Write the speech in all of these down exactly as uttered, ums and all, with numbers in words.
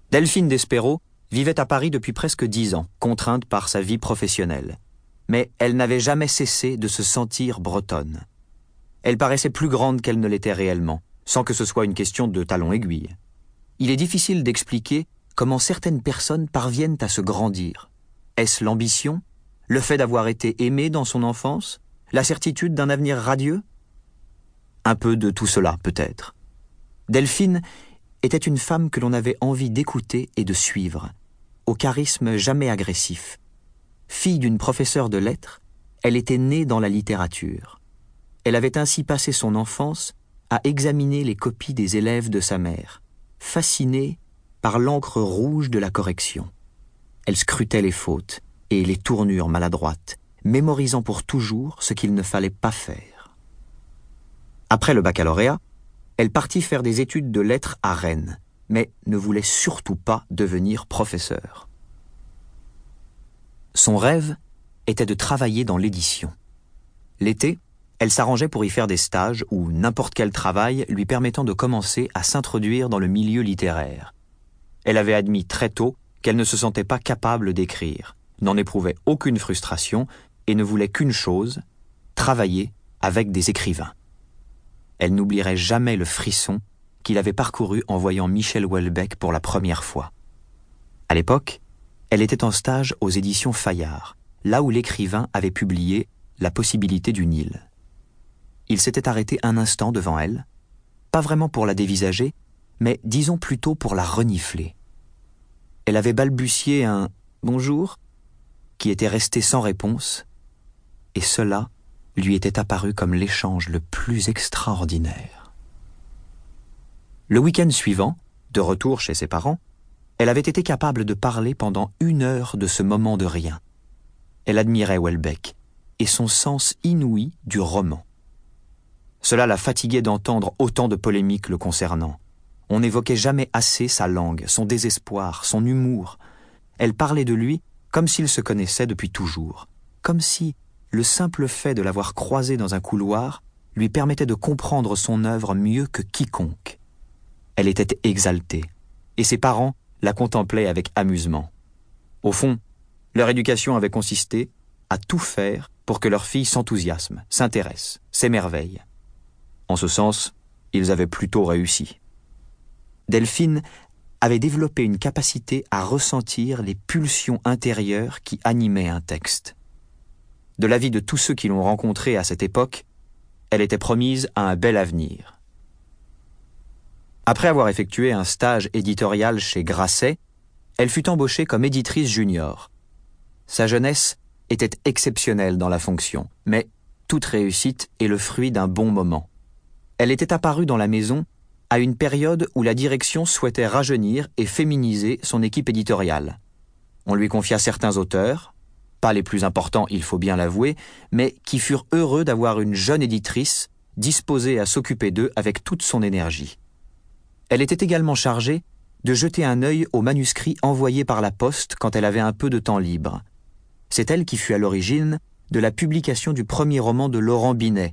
Delphine Despero vivait à Paris depuis presque dix ans, contrainte par sa vie professionnelle. Mais elle n'avait jamais cessé de se sentir bretonne. Elle paraissait plus grande qu'elle ne l'était réellement, sans que ce soit une question de talons aiguilles. Il est difficile d'expliquer comment certaines personnes parviennent à se grandir. Est-ce l'ambition? Le fait d'avoir été aimée dans son enfance? La certitude d'un avenir radieux? Un peu de tout cela, peut-être. Delphine était une femme que l'on avait envie d'écouter et de suivre, au charisme jamais agressif. Fille d'une professeure de lettres, elle était née dans la littérature. Elle avait ainsi passé son enfance à examiner les copies des élèves de sa mère, fascinée par l'encre rouge de la correction. Elle scrutait les fautes et les tournures maladroites, mémorisant pour toujours ce qu'il ne fallait pas faire. Après le baccalauréat, elle partit faire des études de lettres à Rennes, mais ne voulait surtout pas devenir professeure. Son rêve était de travailler dans l'édition. L'été, elle s'arrangeait pour y faire des stages ou n'importe quel travail lui permettant de commencer à s'introduire dans le milieu littéraire. Elle avait admis très tôt qu'elle ne se sentait pas capable d'écrire, n'en éprouvait aucune frustration et ne voulait qu'une chose, travailler avec des écrivains. Elle n'oublierait jamais le frisson qu'il avait parcouru en voyant Michel Houellebecq pour la première fois. À l'époque, elle était en stage aux éditions Fayard, là où l'écrivain avait publié La possibilité du Nil. Il s'était arrêté un instant devant elle, pas vraiment pour la dévisager, mais disons plutôt pour la renifler. Elle avait balbutié un « bonjour » qui était resté sans réponse, et cela lui était apparu comme l'échange le plus extraordinaire. Le week-end suivant, de retour chez ses parents, elle avait été capable de parler pendant une heure de ce moment de rien. Elle admirait Houellebecq et son sens inouï du roman. Cela la fatiguait d'entendre autant de polémiques le concernant. On n'évoquait jamais assez sa langue, son désespoir, son humour. Elle parlait de lui comme s'il se connaissait depuis toujours, comme si le simple fait de l'avoir croisé dans un couloir lui permettait de comprendre son œuvre mieux que quiconque. Elle était exaltée, et ses parents la contemplaient avec amusement. Au fond, leur éducation avait consisté à tout faire pour que leur fille s'enthousiasme, s'intéresse, s'émerveille. En ce sens, ils avaient plutôt réussi. Delphine avait développé une capacité à ressentir les pulsions intérieures qui animaient un texte. De l'avis de tous ceux qui l'ont rencontrée à cette époque, elle était promise à un bel avenir. Après avoir effectué un stage éditorial chez Grasset, elle fut embauchée comme éditrice junior. Sa jeunesse était exceptionnelle dans la fonction, mais toute réussite est le fruit d'un bon moment. Elle était apparue dans la maison à une période où la direction souhaitait rajeunir et féminiser son équipe éditoriale. On lui confia certains auteurs, pas les plus importants, il faut bien l'avouer, mais qui furent heureux d'avoir une jeune éditrice disposée à s'occuper d'eux avec toute son énergie. Elle était également chargée de jeter un œil aux manuscrits envoyés par la poste quand elle avait un peu de temps libre. C'est elle qui fut à l'origine de la publication du premier roman de Laurent Binet,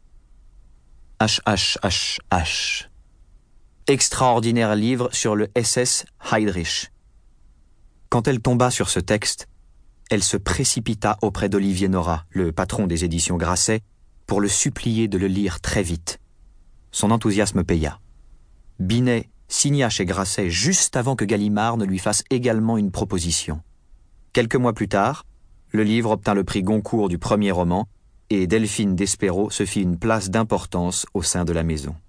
H H H H. Extraordinaire livre sur le S S Heydrich. Quand elle tomba sur ce texte, elle se précipita auprès d'Olivier Nora, le patron des éditions Grasset, pour le supplier de le lire très vite. Son enthousiasme paya. Binet signa chez Grasset juste avant que Gallimard ne lui fasse également une proposition. Quelques mois plus tard, le livre obtint le prix Goncourt du premier roman et Delphine Despero se fit une place d'importance au sein de la maison.